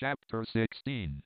Chapter 16.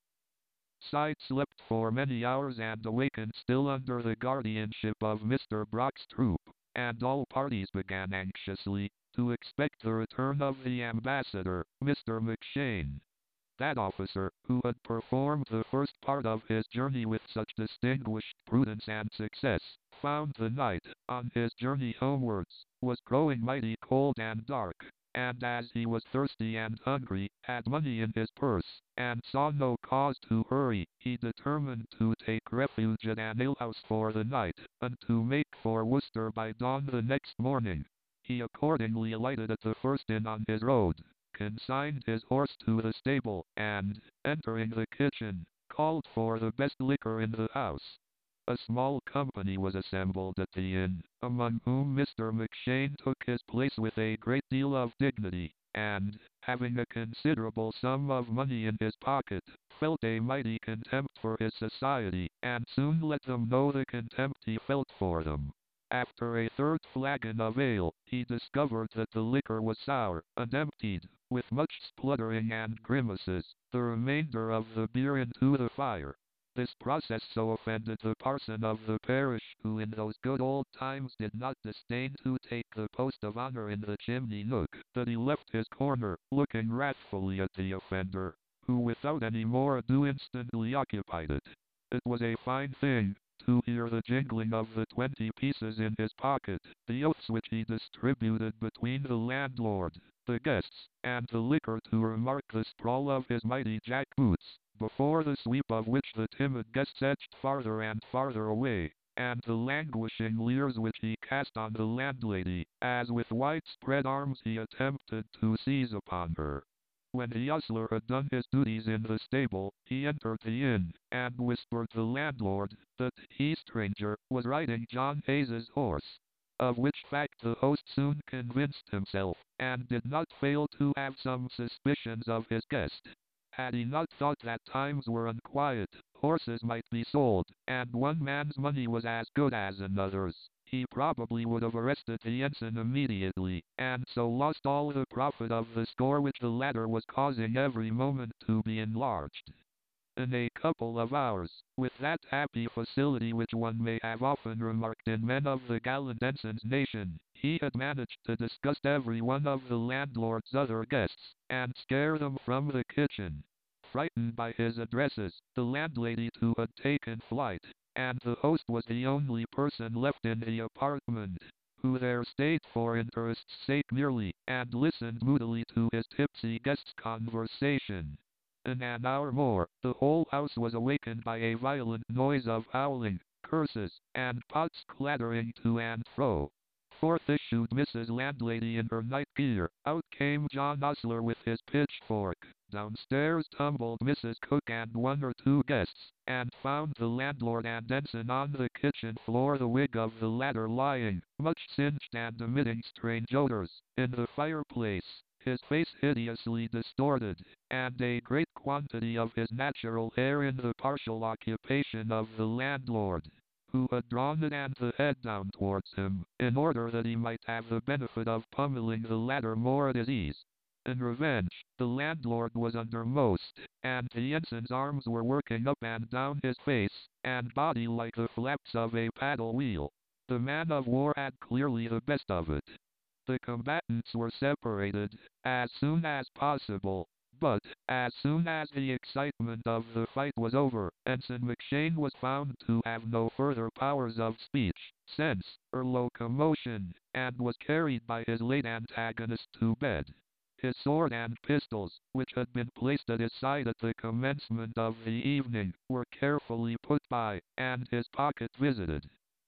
Side slept for many hours and awakened still under the guardianship of Mr. Brock's troop, and all parties began anxiously to expect the return of the ambassador, Mr. McShane. That officer, who had performed the first part of his journey with such distinguished prudence and success, found the night, on his journey homewards, was growing mighty cold and dark, and as he was thirsty and hungry, had money in his purse, and saw no cause to hurry, he determined to take refuge at an alehouse for the night, and to make for Worcester by dawn the next morning. He accordingly alighted at the first inn on his road, consigned his horse to the stable, and, entering the kitchen, called for the best liquor in the house. A small company was assembled at the inn, among whom Mr. McShane took his place with a great deal of dignity, and, having a considerable sum of money in his pocket, felt a mighty contempt for his society, and soon let them know the contempt he felt for them. After a third flagon of ale, he discovered that the liquor was sour, and emptied, with much spluttering and grimaces, the remainder of the beer into the fire. This process so offended the parson of the parish, who in those good old times did not disdain to take the post of honor in the chimney nook, that he left his corner, looking wrathfully at the offender, who without any more ado instantly occupied it. It was a fine thing to hear the jingling of the 20 pieces in his pocket, the oaths which he distributed between the landlord, the guests, and the liquor, to remark the sprawl of his mighty jack boots, before the sweep of which the timid guests edged farther and farther away, and the languishing leers which he cast on the landlady, as with widespread arms he attempted to seize upon her. When the ostler had done his duties in the stable, he entered the inn, and whispered the landlord that he, stranger, was riding John Hayes's horse. Of which fact the host soon convinced himself, and did not fail to have some suspicions of his guest. Had he not thought that times were unquiet, horses might be sold, and one man's money was as good as another's, he probably would have arrested the ensign immediately, and so lost all the profit of the score which the latter was causing every moment to be enlarged. In a couple of hours, with that happy facility which one may have often remarked in men of the gallant ensign's nation, he had managed to disgust every one of the landlord's other guests, and scare them from the kitchen. Frightened by his addresses, the landlady too had taken flight, and the host was the only person left in the apartment, who there stayed for interest's sake merely, and listened moodily to his tipsy guest's conversation. In an hour more, the whole house was awakened by a violent noise of howling, curses, and pots clattering to and fro. Forth issued Mrs. Landlady in her night gear, out came John Ostler with his pitchfork, downstairs tumbled Mrs. Cook and one or two guests, and found the landlord and ensign on the kitchen floor, the wig of the latter lying, much singed and emitting strange odors, in the fireplace, his face hideously distorted, and a great quantity of his natural hair in the partial occupation of the landlord, who had drawn it and the head down towards him, in order that he might have the benefit of pummeling the latter more at his ease. In revenge, the landlord was undermost, and the ensign's arms were working up and down his face and body like the flaps of a paddle wheel. The man of war had clearly the best of it. The combatants were separated as soon as possible, but, as soon as the excitement of the fight was over, Ensign McShane was found to have no further powers of speech, sense, or locomotion, and was carried by his late antagonist to bed. His sword and pistols, which had been placed at his side at the commencement of the evening, were carefully put by, and his pocket visited.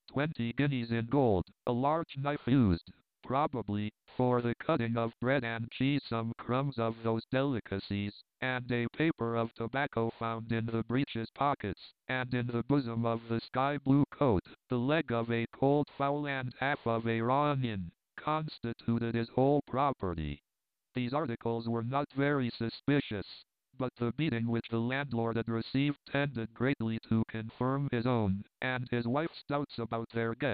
20 guineas in gold, a large knife used, probably, for the cutting of bread and cheese, some crumbs of those delicacies, and a paper of tobacco found in the breeches pockets, and in the bosom of the sky-blue coat, the leg of a cold fowl and half of a raw onion, constituted his whole property. These articles were not very suspicious, but the beating which the landlord had received tended greatly to confirm his own and his wife's doubts about their guest,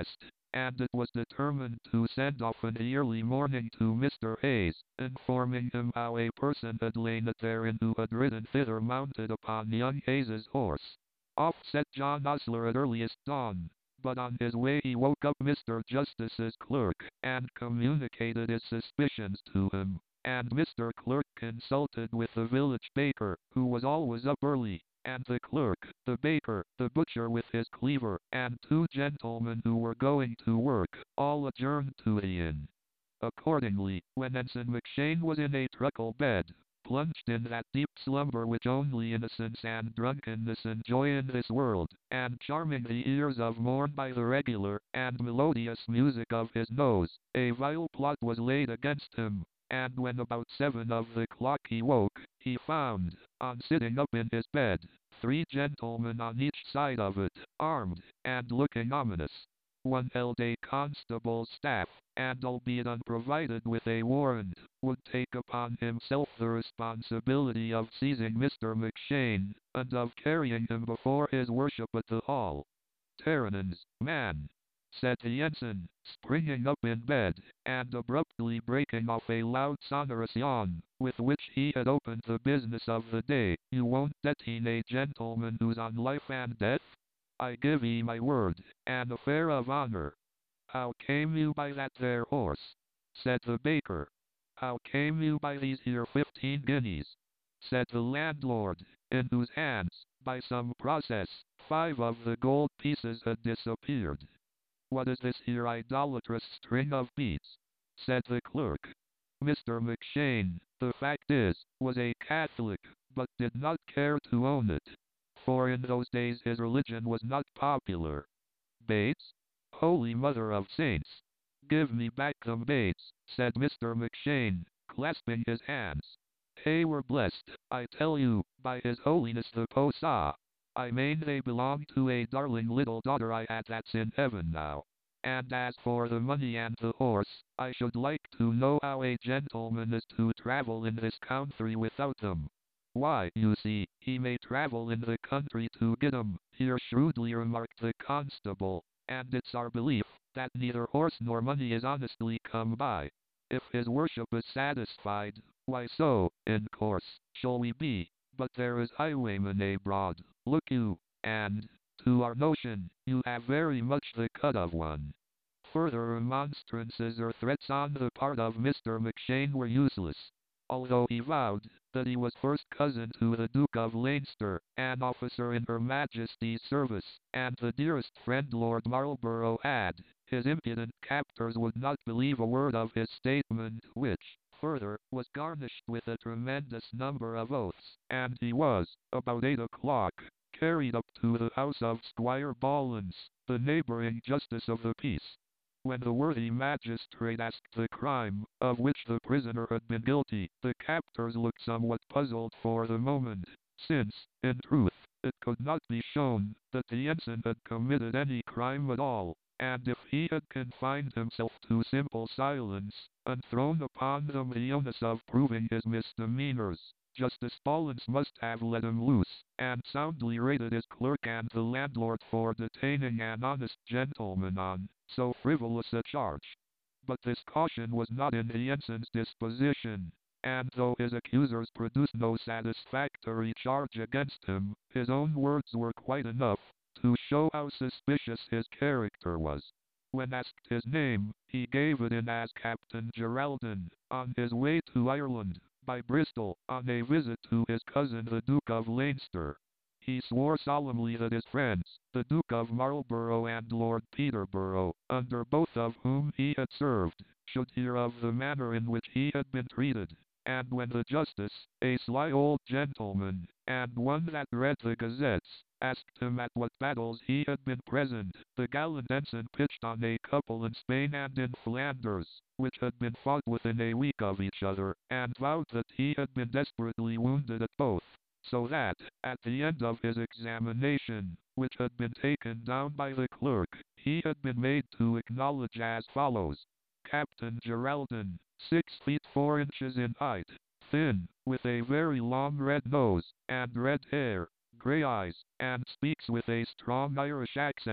and it was determined to send off an early morning to Mr. Hayes, informing him how a person had lain at therein who had ridden thither mounted upon young Hayes's horse. Off set John Osler at earliest dawn, but on his way he woke up Mr. Justice's clerk, and communicated his suspicions to him, and Mr. Clerk consulted with the village baker, who was always up early, and the clerk, the baker, the butcher with his cleaver, and two gentlemen who were going to work, all adjourned to the inn. Accordingly, when Ensign McShane was in a truckle bed, plunged in that deep slumber which only innocence and drunkenness enjoy in this world, and charming the ears of morn by the regular and melodious music of his nose, a vile plot was laid against him, and when about 7 of the clock he woke, he found, on sitting up in his bed, 3 gentlemen on each side of it, armed, and looking ominous. One held a constable's staff, and albeit unprovided with a warrant, would take upon himself the responsibility of seizing Mr. McShane, and of carrying him before his worship at the hall. "Terranens, man," said the ensign, springing up in bed, and abruptly breaking off a loud sonorous yawn, with which he had opened the business of the day, "you won't detain a gentleman who's on life and death? I give 'ee my word, an affair of honour." "How came you by that there horse?" said the baker. "How came you by these here 15 guineas?" said the landlord, in whose hands, by some process, 5 of the gold pieces had disappeared. "What is this here idolatrous string of beads?" said the clerk. Mr. McShane, the fact is, was a Catholic, but did not care to own it, for in those days his religion was not popular. "Bates? Holy Mother of Saints! Give me back them Bates," said Mr. McShane, clasping his hands. "They were blessed, I tell you, by His Holiness the Posa. I mean they belong to a darling little daughter I had that's in heaven now. And as for the money and the horse, I should like to know how a gentleman is to travel in this country without them." "Why, you see, he may travel in the country to get 'em," here shrewdly remarked the constable, "and it's our belief, that neither horse nor money is honestly come by. If his worship is satisfied, why so, in course, shall we be, but there is highwaymen abroad, look you, and, to our notion, you have very much the cut of one." Further remonstrances or threats on the part of Mr. McShane were useless, although he vowed that he was first cousin to the Duke of Leinster, an officer in Her Majesty's service, and the dearest friend Lord Marlborough had. His impudent captors would not believe a word of his statement, which, further, was garnished with a tremendous number of oaths, and he was, about 8 o'clock, carried up to the house of Squire Ballins, the neighbouring justice of the peace. When the worthy magistrate asked the crime of which the prisoner had been guilty, the captors looked somewhat puzzled for the moment, since, in truth, it could not be shown that the ensign had committed any crime at all, and if he had confined himself to simple silence, and thrown upon them the onus of proving his misdemeanors, Justice Ballins must have let him loose, and soundly rated his clerk and the landlord for detaining an honest gentleman on so frivolous a charge. But this caution was not in the ensign's disposition, and though his accusers produced no satisfactory charge against him, his own words were quite enough to show how suspicious his character was. When asked his name, he gave it in as Captain Geraldin, on his way to Ireland, by Bristol, on a visit to his cousin the Duke of Leinster. He swore solemnly that his friends, the Duke of Marlborough and Lord Peterborough, under both of whom he had served, should hear of the manner in which he had been treated. And when the justice, a sly old gentleman, and one that read the gazettes, asked him at what battles he had been present, the gallant ensign pitched on a couple in Spain and in Flanders, which had been fought within a week of each other, and vowed that he had been desperately wounded at both, so that, at the end of his examination, which had been taken down by the clerk, he had been made to acknowledge as follows: Captain Geraldin, 6 feet 4 inches in height, thin, with a very long red nose, and red hair, grey eyes, and speaks with a strong Irish accent.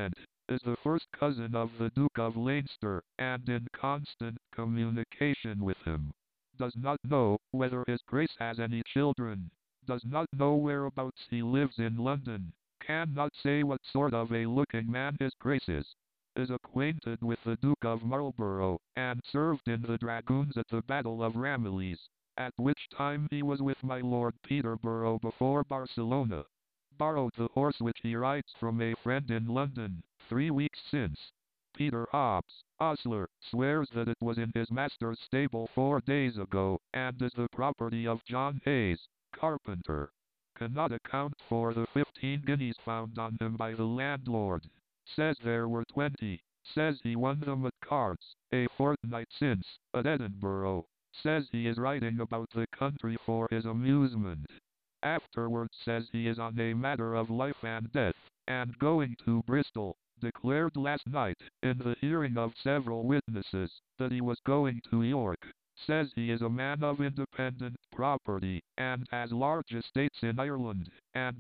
is the first cousin of the Duke of Leinster, and in constant communication with him. Does not know whether his Grace has any children. Does not know whereabouts he lives in London. Cannot say what sort of a looking man his Grace is. Is acquainted with the Duke of Marlborough, and served in the Dragoons at the Battle of Ramillies, at which time he was with my Lord Peterborough before Barcelona. Borrowed the horse which he rides from a friend in London, 3 weeks since. Peter Hobbs, ostler, swears that it was in his master's stable 4 days ago, and is the property of John Hayes, carpenter. Cannot account for the 15 guineas found on him by the landlord. Says there were 20. Says he won them at cards, a fortnight since, at Edinburgh. Says he is riding about the country for his amusement. Afterwards says he is on a matter of life and death, and going to Bristol. Declared last night, in the hearing of several witnesses, that he was going to York. Says he is a man of independent property, and has large estates in Ireland, and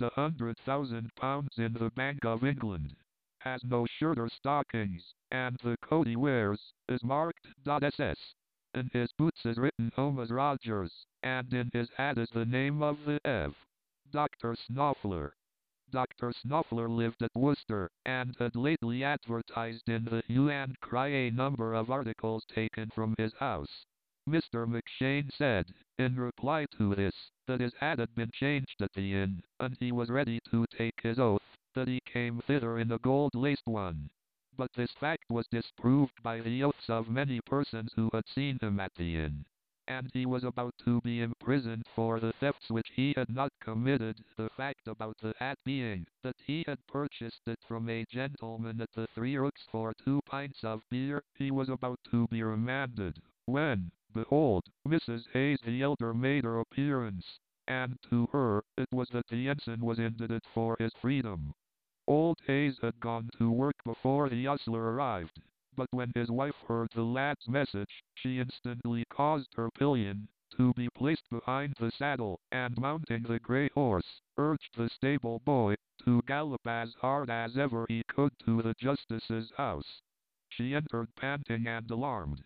£100,000 in the Bank of England. Has no shirt or stockings, and the coat he wears is marked .ss. In his boots is written Thomas Rogers, and in his hat is the name of the Ev. Dr. Snuffler. Dr. Snuffler lived at Worcester, and had lately advertised in the hue and cry a number of articles taken from his house. Mr. McShane said, in reply to this, that his hat had been changed at the inn, and he was ready to take his oath, that he came thither in a gold-laced one. But this fact was disproved by the oaths of many persons who had seen him at the inn, and he was about to be imprisoned for the thefts which he had not committed, the fact about the hat being that he had purchased it from a gentleman at the Three Rooks for 2 pints of beer. He was about to be remanded, when, behold, Mrs. Hayes the elder made her appearance, and to her it was that the ensign was indicted for his freedom. Old Hayes had gone to work before the ostler arrived, but when his wife heard the lad's message, she instantly caused her pillion to be placed behind the saddle, and mounting the grey horse, urged the stable boy to gallop as hard as ever he could to the justice's house. She entered panting and alarmed.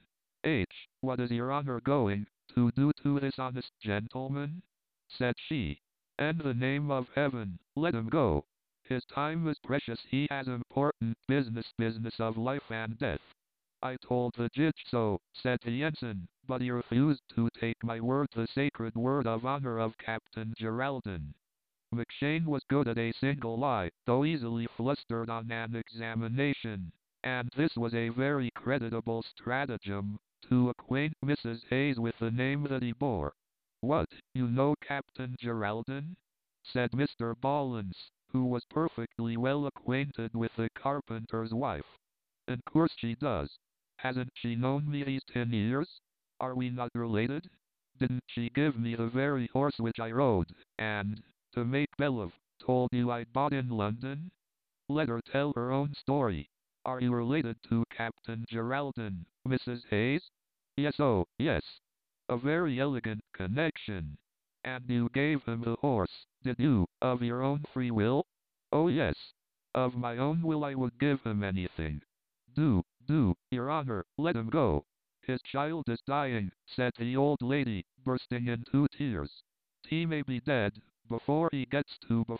What is your honour going to do to this honest gentleman? Said she. In the name of heaven, let him go. His time is precious, he has important business of life and death. I told the judge so, said the ensign, but he refused to take my word, the sacred word of honor of Captain Geraldine. McShane was good at a single lie, though easily flustered on an examination, and this was a very creditable stratagem, to acquaint Mrs. Hayes with the name that he bore. What, you know Captain Geraldine? Said Mr. Ballins, who was perfectly well acquainted with the carpenter's wife. In course she does. Hasn't she known me these 10 years? Are we not related? Didn't she give me the very horse which I rode, and, to make believe, told you I'd bought in London? Let her tell her own story. Are you related to Captain Geraldine, Mrs. Hayes? Yes, oh, yes. A very elegant connection. And you gave him the horse, did you, of your own free will? Oh yes. Of my own will I would give him anything. Do, your honor, let him go. His child is dying, said the old lady, bursting into tears. He may be dead, before he gets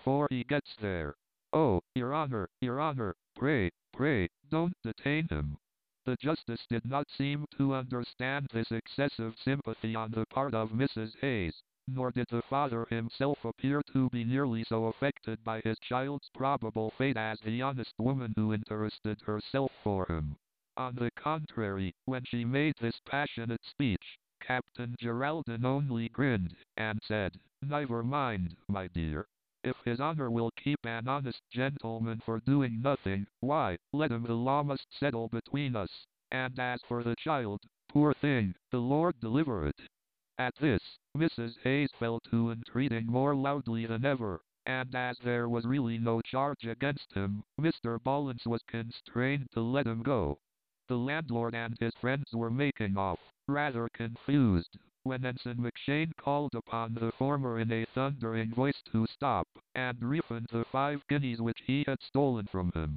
there. Oh, your honor, pray, don't detain him. The justice did not seem to understand this excessive sympathy on the part of Mrs. Hayes, nor did the father himself appear to be nearly so affected by his child's probable fate as the honest woman who interested herself for him. On the contrary, when she made this passionate speech, Captain Geraldine only grinned, and said, "Never mind, my dear. If his honor will keep an honest gentleman for doing nothing, why, let him, the law must settle between us. And as for the child, poor thing, the Lord deliver it." At this, Mrs. Hayes fell to entreating more loudly than ever, and as there was really no charge against him, Mr. Ballins was constrained to let him go. The landlord and his friends were making off, rather confused, when Ensign McShane called upon the former in a thundering voice to stop, and refund the 5 guineas which he had stolen from him.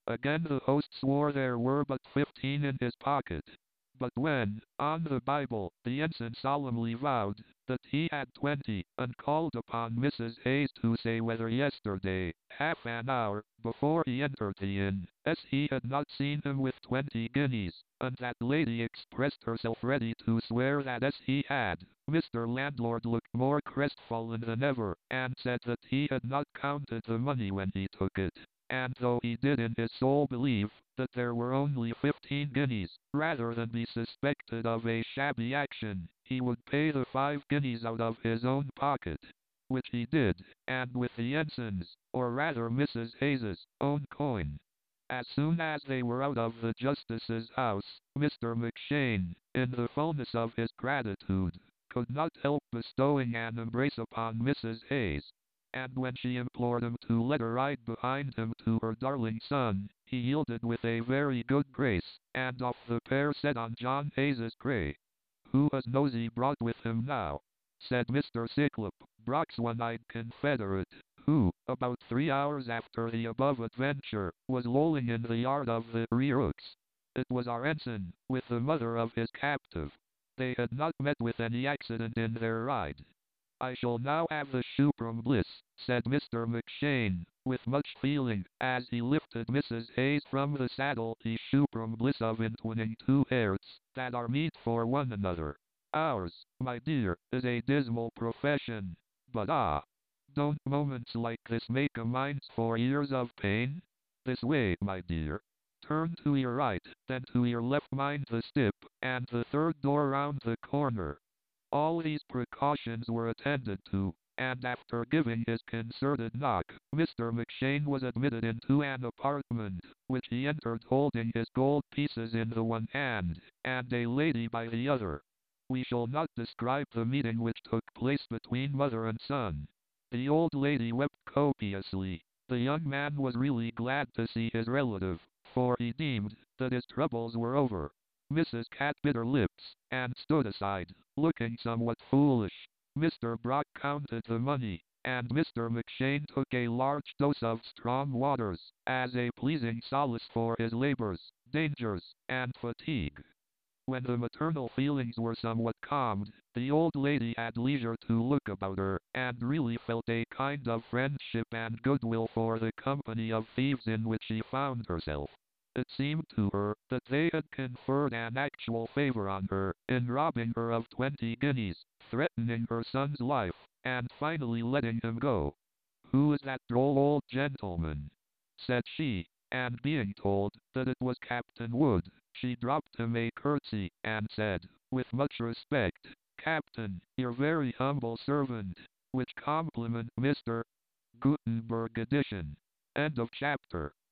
Again the host swore there were but 15 in his pocket. But when, on the Bible, the ensign solemnly vowed that he had 20, and called upon Mrs. Hayes to say whether yesterday, half an hour before he entered the inn, as he had not seen him with 20 guineas, and that lady expressed herself ready to swear that as he had, Mr. Landlord looked more crestfallen than ever, and said that he had not counted the money when he took it. And though he did in his soul believe that there were only 15 guineas, rather than be suspected of a shabby action, he would pay the 5 guineas out of his own pocket. Which he did, and with the ensign's, or rather Mrs. Hayes's, own coin. As soon as they were out of the justice's house, Mr. McShane, in the fullness of his gratitude, could not help bestowing an embrace upon Mrs. Hayes, and when she implored him to let her ride behind him to her darling son, he yielded with a very good grace, and off the pair set on John Hayes's grey. Who has Nosey brought with him now? Said Mr. Ciclop, Brock's one-eyed confederate, who, about 3 hours after the above adventure, was lolling in the yard of the Rearrooks. It was our ensign, with the mother of his captive. They had not met with any accident in their ride. I shall now have the Shupram Bliss, said Mr. McShane, with much feeling, as he lifted Mrs. Hayes from the saddle, the Shupram Bliss of entwining 2 hearts that are meet for one another. Ours, my dear, is a dismal profession. But don't moments like this make amends for years of pain? This way, my dear. Turn to your right, then to your left, mind the step, and the third door round the corner. All these precautions were attended to, and after giving his concerted knock, Mr. McShane was admitted into an apartment, which he entered holding his gold pieces in the one hand, and a lady by the other. We shall not describe the meeting which took place between mother and son. The old lady wept copiously. The young man was really glad to see his relative, for he deemed that his troubles were over. Mrs. Cat bit her lips, and stood aside, looking somewhat foolish. Mr. Brock counted the money, and Mr. McShane took a large dose of strong waters, as a pleasing solace for his labors, dangers, and fatigue. When the maternal feelings were somewhat calmed, the old lady had leisure to look about her, and really felt a kind of friendship and goodwill for the company of thieves in which she found herself. It seemed to her that they had conferred an actual favor on her, in robbing her of 20 guineas, threatening her son's life, and finally letting him go. Who is that droll old gentleman? Said she, and being told that it was Captain Wood, she dropped him a curtsy, and said, with much respect, Captain, your very humble servant, which compliment Mr. Gutenberg edition. End of chapter.